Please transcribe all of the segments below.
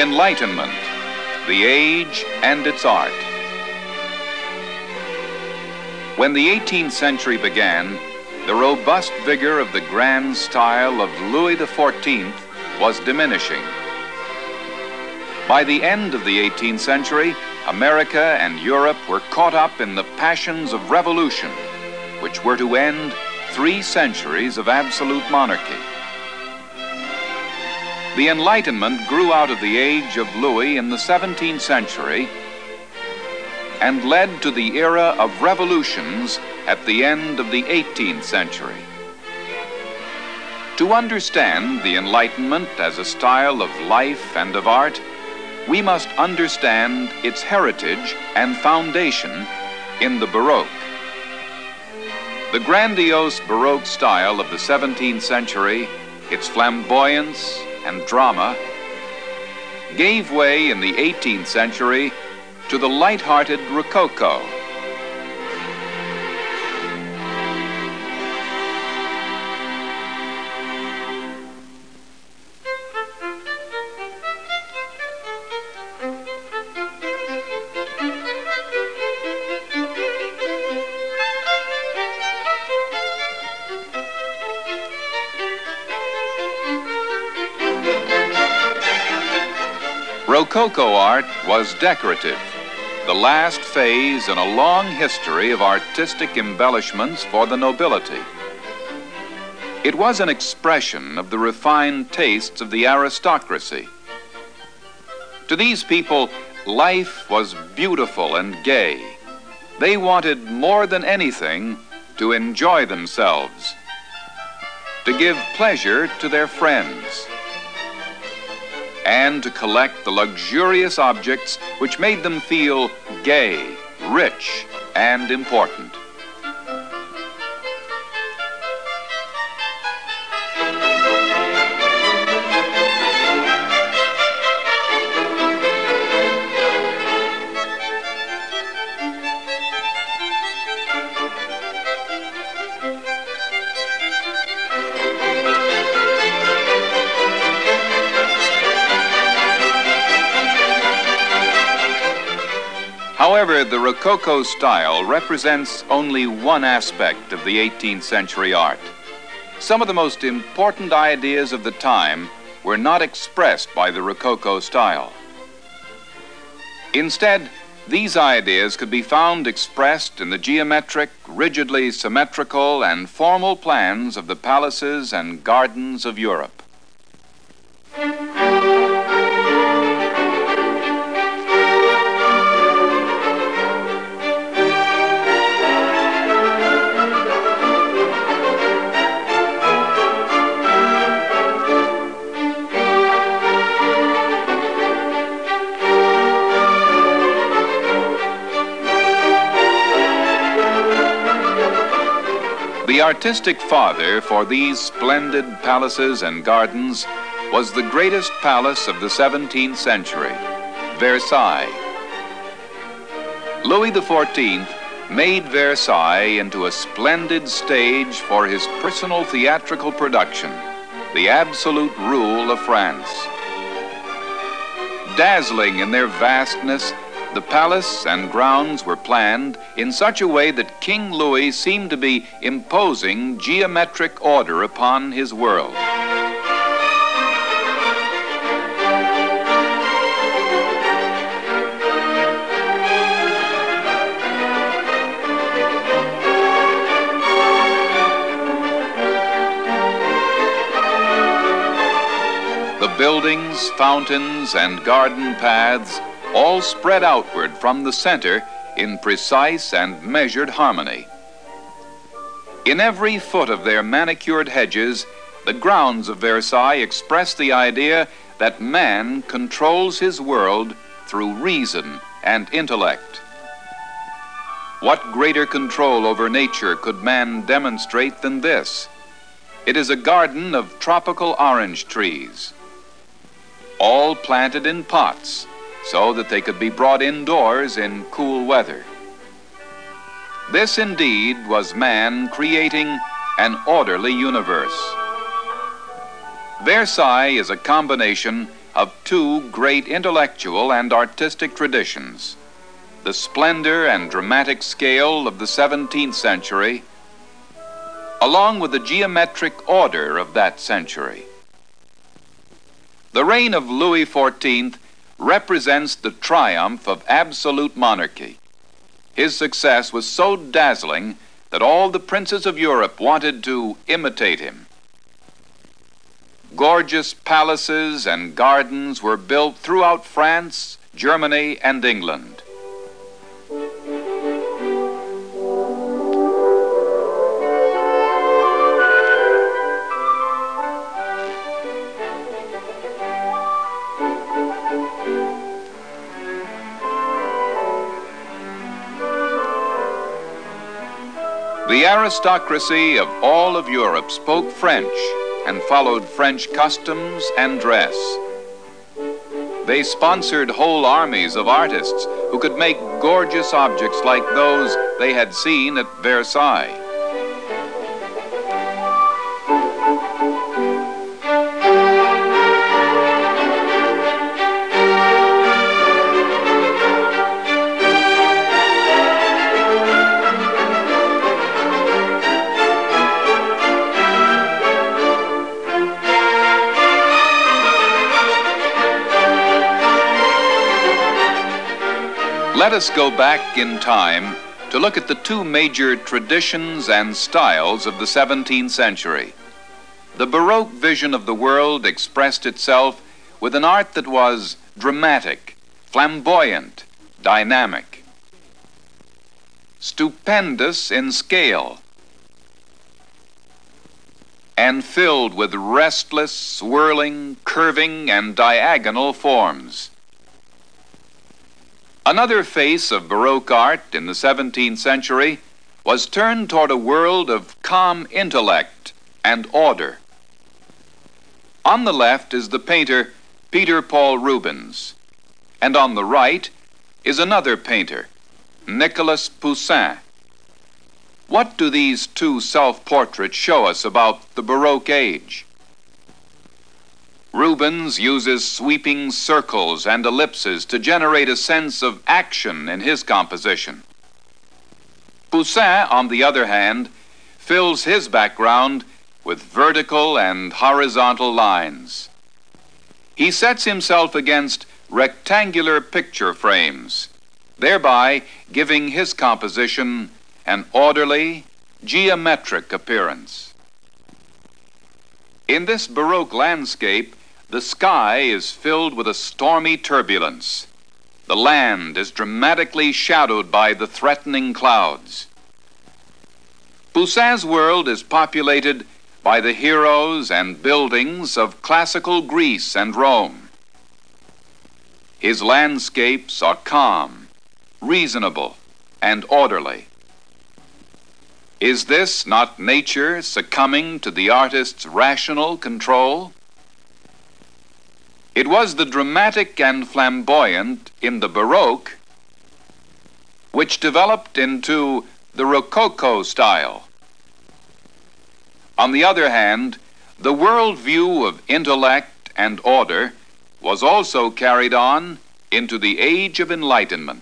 Enlightenment, the age and its art. When the 18th century began, the robust vigor of the grand style of Louis XIV was diminishing. By the end of the 18th century, America and Europe were caught up in the passions of revolution, which were to end 3 centuries of absolute monarchy. The Enlightenment grew out of the age of Louis in the 17th century and led to the era of revolutions at the end of the 18th century. To understand the Enlightenment as a style of life and of art, we must understand its heritage and foundation in the Baroque. The grandiose Baroque style of the 17th century, its flamboyance and drama, gave way in the 18th century to the light-hearted Rococo. Rococo art was decorative, the last phase in a long history of artistic embellishments for the nobility. It was an expression of the refined tastes of the aristocracy. To these people, life was beautiful and gay. They wanted more than anything to enjoy themselves, to give pleasure to their friends, and to collect the luxurious objects which made them feel gay, rich, and important. However, the Rococo style represents only one aspect of the 18th century art. Some of the most important ideas of the time were not expressed by the Rococo style. Instead, these ideas could be found expressed in the geometric, rigidly symmetrical, and formal plans of the palaces and gardens of Europe. The artistic father for these splendid palaces and gardens was the greatest palace of the 17th century, Versailles. Louis XIV made Versailles into a splendid stage for his personal theatrical production, the absolute rule of France. Dazzling in their vastness, the palace and grounds were planned in such a way that King Louis seemed to be imposing geometric order upon his world. The buildings, fountains, and garden paths all spread outward from the center in precise and measured harmony. In every foot of their manicured hedges, the grounds of Versailles express the idea that man controls his world through reason and intellect. What greater control over nature could man demonstrate than this? It is a garden of tropical orange trees, all planted in pots, so that they could be brought indoors in cool weather. This indeed was man creating an orderly universe. Versailles is a combination of two great intellectual and artistic traditions: the splendor and dramatic scale of the 17th century, along with the geometric order of that century. The reign of Louis XIV represents the triumph of absolute monarchy. His success was so dazzling that all the princes of Europe wanted to imitate him. Gorgeous palaces and gardens were built throughout France, Germany, and England. The aristocracy of all of Europe spoke French and followed French customs and dress. They sponsored whole armies of artists who could make gorgeous objects like those they had seen at Versailles. Let us go back in time to look at the two major traditions and styles of the 17th century. The Baroque vision of the world expressed itself with an art that was dramatic, flamboyant, dynamic, stupendous in scale, and filled with restless, swirling, curving, and diagonal forms. Another face of Baroque art in the 17th century was turned toward a world of calm intellect and order. On the left is the painter Peter Paul Rubens, and on the right is another painter, Nicolas Poussin. What do these two self-portraits show us about the Baroque age? Rubens uses sweeping circles and ellipses to generate a sense of action in his composition. Poussin, on the other hand, fills his background with vertical and horizontal lines. He sets himself against rectangular picture frames, thereby giving his composition an orderly, geometric appearance. In this Baroque landscape, the sky is filled with a stormy turbulence. The land is dramatically shadowed by the threatening clouds. Poussin's world is populated by the heroes and buildings of classical Greece and Rome. His landscapes are calm, reasonable, and orderly. Is this not nature succumbing to the artist's rational control? It was the dramatic and flamboyant in the Baroque which developed into the Rococo style. On the other hand, the worldview of intellect and order was also carried on into the Age of Enlightenment.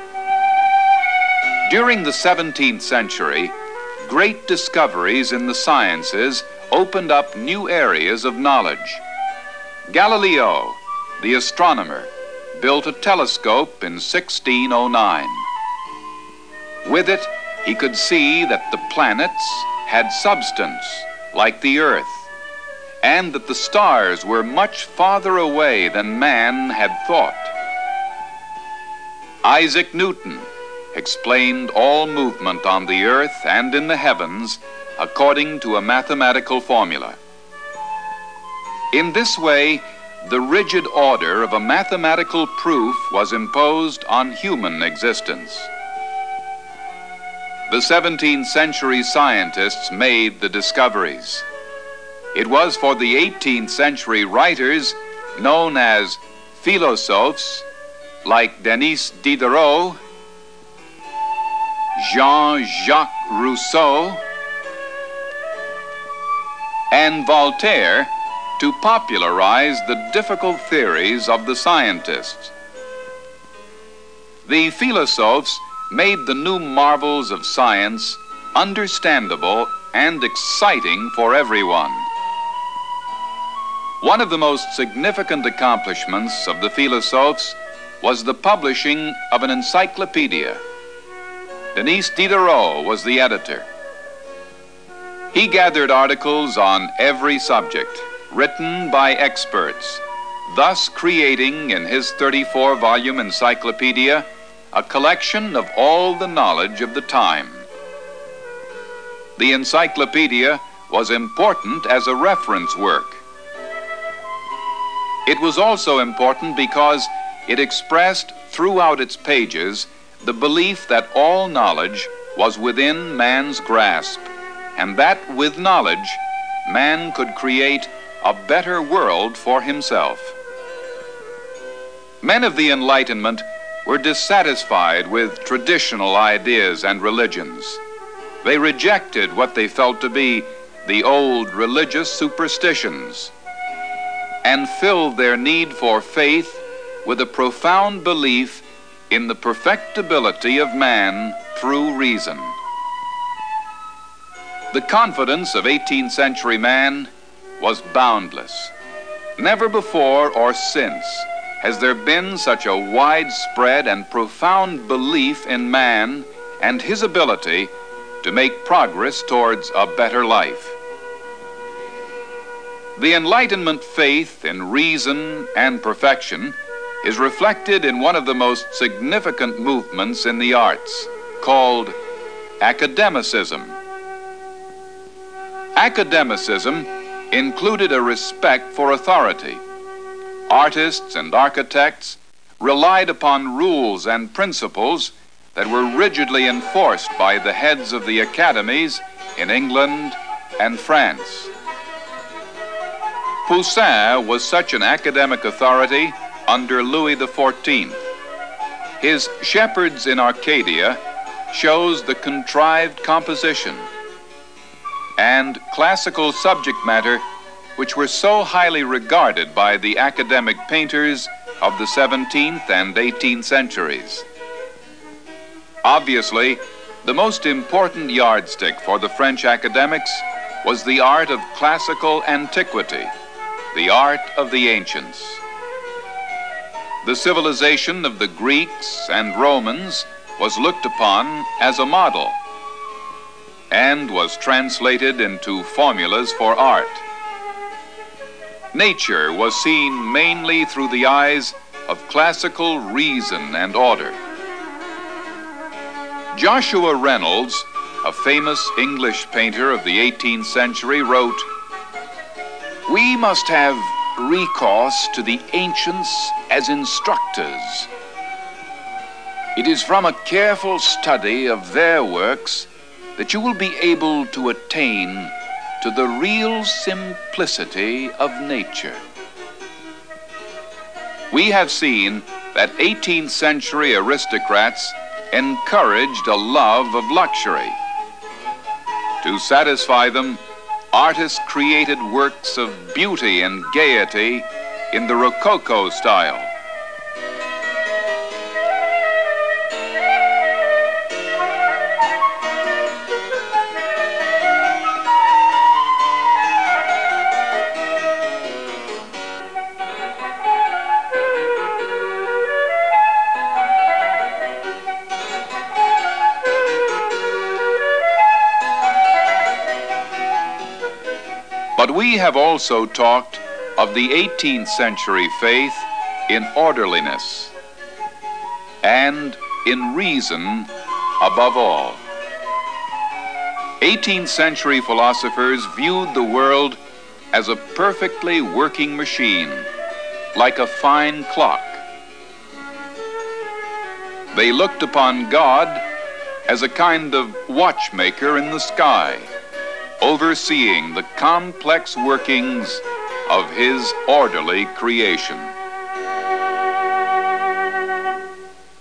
During the 17th century, great discoveries in the sciences opened up new areas of knowledge. Galileo, the astronomer, built a telescope in 1609. With it, he could see that the planets had substance, like the Earth, and that the stars were much farther away than man had thought. Isaac Newton explained all movement on the Earth and in the heavens according to a mathematical formula. In this way, the rigid order of a mathematical proof was imposed on human existence. The 17th century scientists made the discoveries. It was for the 18th century writers known as philosophes like Denis Diderot, Jean-Jacques Rousseau, and Voltaire to popularize the difficult theories of the scientists. The philosophes made the new marvels of science understandable and exciting for everyone. One of the most significant accomplishments of the philosophes was the publishing of an encyclopedia. Denis Diderot was the editor. He gathered articles on every subject, written by experts, thus creating in his 34-volume encyclopedia a collection of all the knowledge of the time. The encyclopedia was important as a reference work. It was also important because it expressed throughout its pages the belief that all knowledge was within man's grasp, and that with knowledge, man could create a better world for himself. Men of the Enlightenment were dissatisfied with traditional ideas and religions. They rejected what they felt to be the old religious superstitions and filled their need for faith with a profound belief in the perfectibility of man through reason. The confidence of 18th century man was boundless. Never before or since has there been such a widespread and profound belief in man and his ability to make progress towards a better life. The Enlightenment faith in reason and perfection is reflected in one of the most significant movements in the arts, called academicism. Academicism included a respect for authority. Artists and architects relied upon rules and principles that were rigidly enforced by the heads of the academies in England and France. Poussin was such an academic authority under Louis XIV. His Shepherds in Arcadia shows the contrived composition and classical subject matter which were so highly regarded by the academic painters of the 17th and 18th centuries. Obviously, the most important yardstick for the French academics was the art of classical antiquity, the art of the ancients. The civilization of the Greeks and Romans was looked upon as a model and was translated into formulas for art. Nature was seen mainly through the eyes of classical reason and order. Joshua Reynolds, a famous English painter of the 18th century, wrote, "We must have recourse to the ancients as instructors. It is from a careful study of their works that you will be able to attain to the real simplicity of nature." We have seen that 18th century aristocrats encouraged a love of luxury. To satisfy them, artists created works of beauty and gaiety in the Rococo style. But we have also talked of the 18th century faith in orderliness and in reason above all. 18th century philosophers viewed the world as a perfectly working machine, like a fine clock. They looked upon God as a kind of watchmaker in the sky, overseeing the complex workings of his orderly creation.